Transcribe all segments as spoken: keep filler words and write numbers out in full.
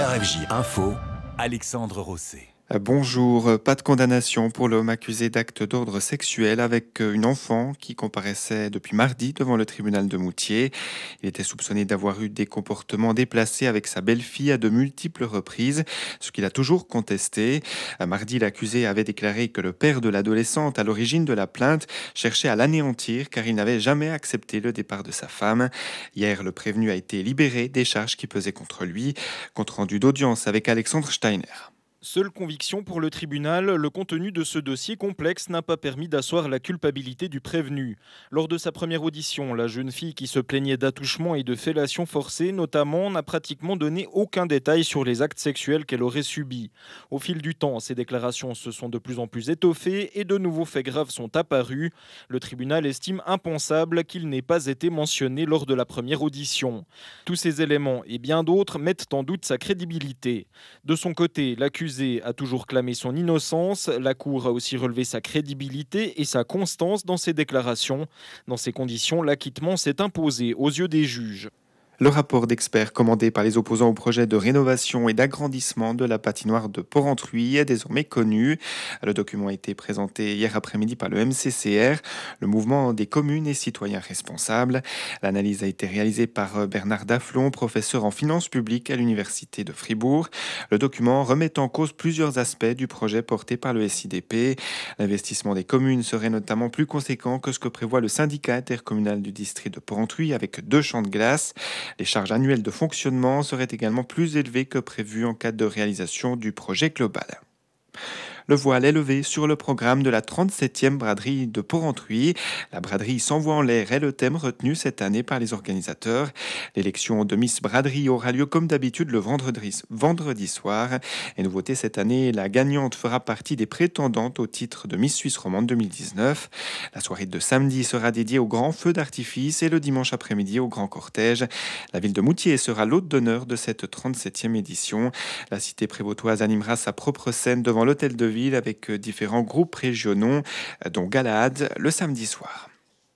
R F J Info, Alexandre Rosset. Bonjour, pas de condamnation pour l'homme accusé d'actes d'ordre sexuel avec une enfant qui comparaissait depuis mardi devant le tribunal de Moutier. Il était soupçonné d'avoir eu des comportements déplacés avec sa belle-fille à de multiples reprises, ce qu'il a toujours contesté. Mardi, l'accusé avait déclaré que le père de l'adolescente à l'origine de la plainte cherchait à l'anéantir car il n'avait jamais accepté le départ de sa femme. Hier, le prévenu a été libéré des charges qui pesaient contre lui. Compte rendu d'audience avec Alexandre Steiner. Seule conviction pour le tribunal, le contenu de ce dossier complexe n'a pas permis d'asseoir la culpabilité du prévenu. Lors de sa première audition, la jeune fille qui se plaignait d'attouchement et de fellation forcée notamment n'a pratiquement donné aucun détail sur les actes sexuels qu'elle aurait subis. Au fil du temps, ses déclarations se sont de plus en plus étoffées et de nouveaux faits graves sont apparus. Le tribunal estime impensable qu'il n'ait pas été mentionné lors de la première audition. Tous ces éléments et bien d'autres mettent en doute sa crédibilité. De son côté, l'accusé a toujours clamé son innocence. La Cour a aussi relevé sa crédibilité et sa constance dans ses déclarations. Dans ces conditions, l'acquittement s'est imposé aux yeux des juges. Le rapport d'experts commandé par les opposants au projet de rénovation et d'agrandissement de la patinoire de Porrentruy est désormais connu. Le document a été présenté hier après-midi par le M C C R, le mouvement des communes et citoyens responsables. L'analyse a été réalisée par Bernard Daflon, professeur en finances publiques à l'université de Fribourg. Le document remet en cause plusieurs aspects du projet porté par le S I D P. L'investissement des communes serait notamment plus conséquent que ce que prévoit le syndicat intercommunal du district de Porrentruy avec deux champs de glace. Les charges annuelles de fonctionnement seraient également plus élevées que prévu en cas de réalisation du projet global. Le voile est levé sur le programme de la trente-septième braderie de Porrentruy. La braderie s'envoie en l'air est le thème retenu cette année par les organisateurs. L'élection de Miss Braderie aura lieu comme d'habitude le vendredi, vendredi soir. Et nouveauté cette année, la gagnante fera partie des prétendantes au titre de Miss Suisse Romande deux mille dix-neuf. La soirée de samedi sera dédiée au grand feu d'artifice et le dimanche après-midi au grand cortège. La ville de Moutier sera l'hôte d'honneur de cette trente-septième édition. La cité prévôtoise animera sa propre scène devant l'hôtel de ville avec différents groupes régionaux, dont Galahad, le samedi soir.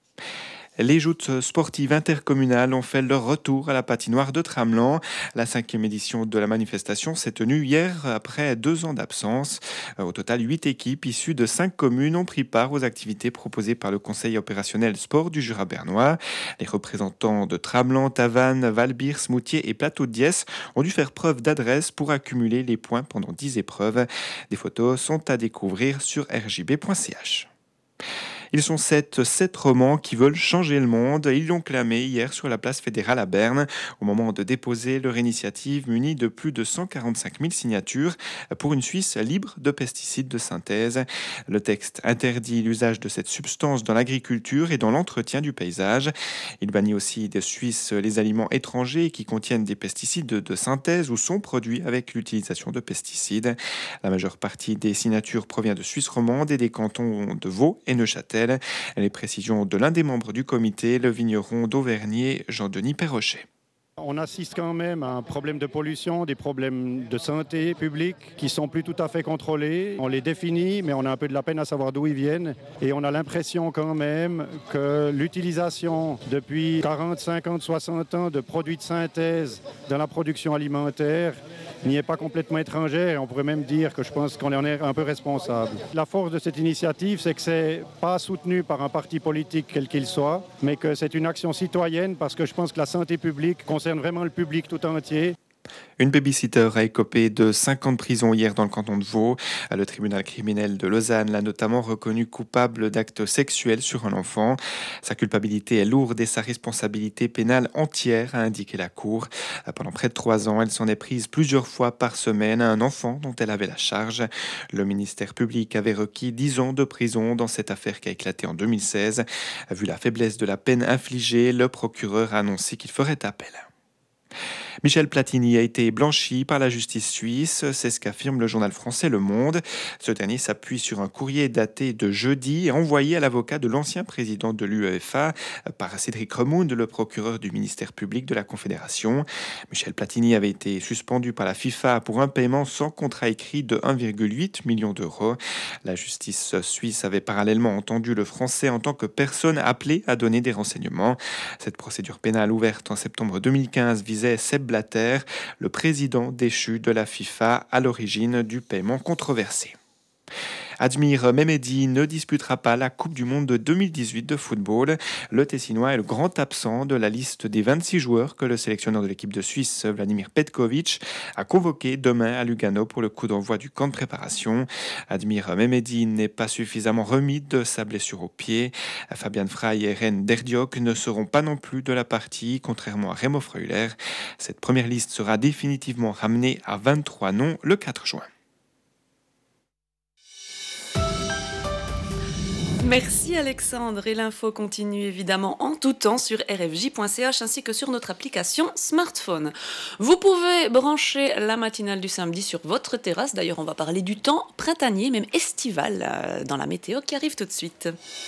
Les joutes sportives intercommunales ont fait leur retour à la patinoire de Tramelan. La cinquième édition de la manifestation s'est tenue hier après deux ans d'absence. Au total, huit équipes issues de cinq communes ont pris part aux activités proposées par le Conseil opérationnel sport du Jura bernois. Les représentants de Tramelan, Tavannes, Valbirs, Moutier et Plateau de Diesse ont dû faire preuve d'adresse pour accumuler les points pendant dix épreuves. Des photos sont à découvrir sur r j b point c h. Ils sont sept, sept romans qui veulent changer le monde. Ils l'ont clamé hier sur la place fédérale à Berne au moment de déposer leur initiative munie de plus de cent quarante-cinq mille signatures pour une Suisse libre de pesticides de synthèse. Le texte interdit l'usage de cette substance dans l'agriculture et dans l'entretien du paysage. Il bannit aussi des Suisses les aliments étrangers qui contiennent des pesticides de synthèse ou sont produits avec l'utilisation de pesticides. La majeure partie des signatures provient de Suisse romande et des cantons de Vaud et Neuchâtel. Les précisions de l'un des membres du comité, le vigneron d'Auvergne, Jean-Denis Perrochet. On assiste quand même à un problème de pollution, des problèmes de santé publique qui sont plus tout à fait contrôlés. On les définit, mais on a un peu de la peine à savoir d'où ils viennent. Et on a l'impression quand même que l'utilisation depuis quarante, cinquante, soixante ans de produits de synthèse dans la production alimentaire n'y est pas complètement étrangère. On pourrait même dire que je pense qu'on en est un peu responsable. La force de cette initiative, c'est que c'est pas soutenu par un parti politique quel qu'il soit, mais que c'est une action citoyenne parce que je pense que la santé publique concerne vraiment le public tout entier. Une babysitter a écopé de cinq ans de prison hier dans le canton de Vaud. Le tribunal criminel de Lausanne l'a notamment reconnu coupable d'actes sexuels sur un enfant. Sa culpabilité est lourde et sa responsabilité pénale entière, a indiqué la Cour. Pendant près de trois ans, elle s'en est prise plusieurs fois par semaine à un enfant dont elle avait la charge. Le ministère public avait requis dix ans de prison dans cette affaire qui a éclaté en deux mille seize. Vu la faiblesse de la peine infligée, le procureur a annoncé qu'il ferait appel. Michel Platini a été blanchi par la justice suisse, c'est ce qu'affirme le journal français Le Monde. Ce dernier s'appuie sur un courrier daté de jeudi et envoyé à l'avocat de l'ancien président de l'U E F A par Cédric Remound, le procureur du ministère public de la Confédération. Michel Platini avait été suspendu par la FIFA pour un paiement sans contrat écrit de un virgule huit million d'euros. La justice suisse avait parallèlement entendu le français en tant que personne appelée à donner des renseignements. Cette procédure pénale ouverte en septembre deux mille quinze visait Seb Sepp Blatter, le président déchu de la FIFA à l'origine du paiement controversé. Admire Mehmedi ne disputera pas la Coupe du Monde de deux mille dix-huit de football. Le Tessinois est le grand absent de la liste des vingt-six joueurs que le sélectionneur de l'équipe de Suisse, Vladimir Petkovic, a convoqué demain à Lugano pour le coup d'envoi du camp de préparation. Admire Mehmedi n'est pas suffisamment remis de sa blessure au pied. Fabian Frey et Ren Derdiok ne seront pas non plus de la partie, contrairement à Remo Freuler. Cette première liste sera définitivement ramenée à vingt-trois noms le quatre juin. Merci Alexandre, et l'info continue évidemment en tout temps sur r f j point c h ainsi que sur notre application smartphone. Vous pouvez brancher la matinale du samedi sur votre terrasse, d'ailleurs on va parler du temps printanier, même estival, dans la météo qui arrive tout de suite.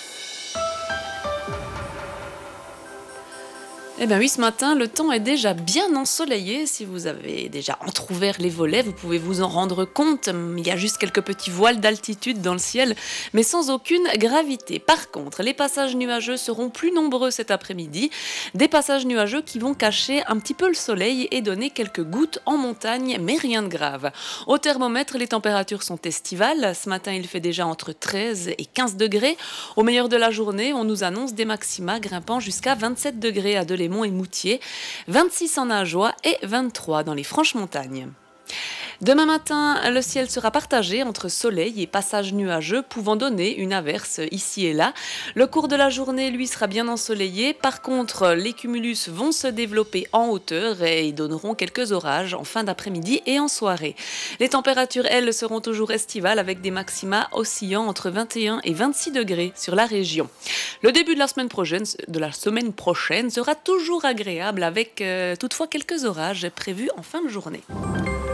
Eh bien oui, ce matin, le temps est déjà bien ensoleillé. Si vous avez déjà entrouvert les volets, vous pouvez vous en rendre compte. Il y a juste quelques petits voiles d'altitude dans le ciel, mais sans aucune gravité. Par contre, les passages nuageux seront plus nombreux cet après-midi. Des passages nuageux qui vont cacher un petit peu le soleil et donner quelques gouttes en montagne, mais rien de grave. Au thermomètre, les températures sont estivales. Ce matin, il fait déjà entre treize et quinze degrés. Au meilleur de la journée, on nous annonce des maxima grimpant jusqu'à vingt-sept degrés à Delémont et Moutier, vingt-six en Ajoie et vingt-trois dans les Franches-Montagnes. Demain matin, le ciel sera partagé entre soleil et passages nuageux pouvant donner une averse ici et là. Le cours de la journée, lui, sera bien ensoleillé. Par contre, les cumulus vont se développer en hauteur et donneront quelques orages en fin d'après-midi et en soirée. Les températures, elles, seront toujours estivales avec des maxima oscillant entre vingt et un et vingt-six degrés sur la région. Le début de la semaine prochaine, de la semaine prochaine sera toujours agréable avec euh, toutefois quelques orages prévus en fin de journée.